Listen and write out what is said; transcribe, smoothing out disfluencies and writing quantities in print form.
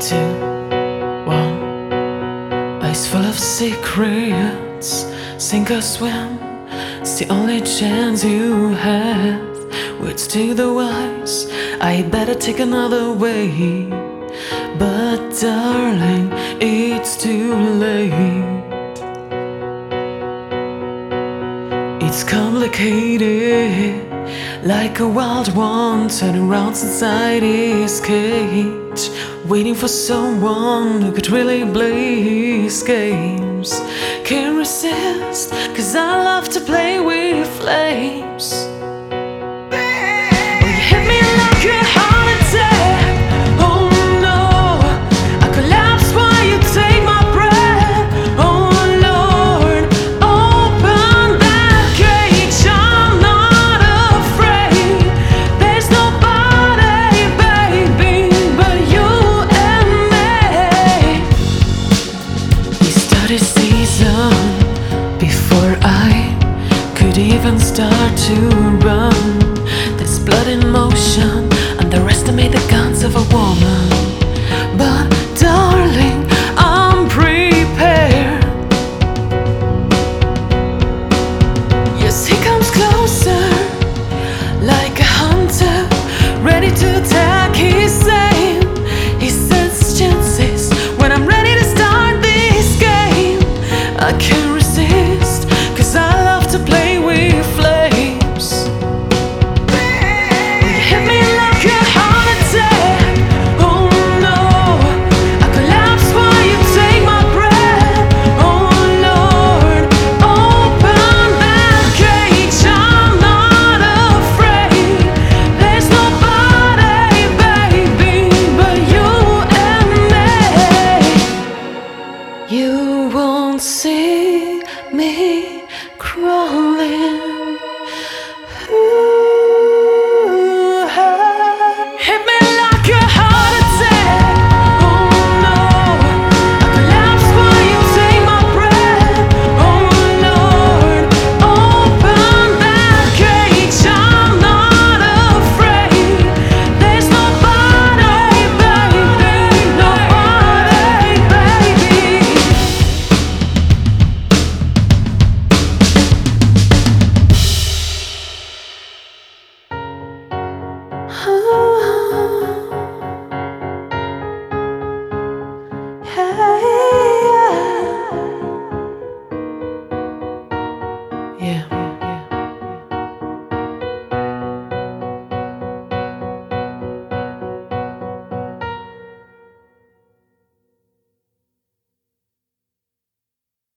two, one. Life's full of secrets, sink or swim. It's the only chance you have. Words to the wise, I better take another way. But darling, it's too late. It's complicated, like a wild one turning round inside his cage, waiting for someone who could really play his games. Can't resist, 'cause I love to play with flames. When you hit me like a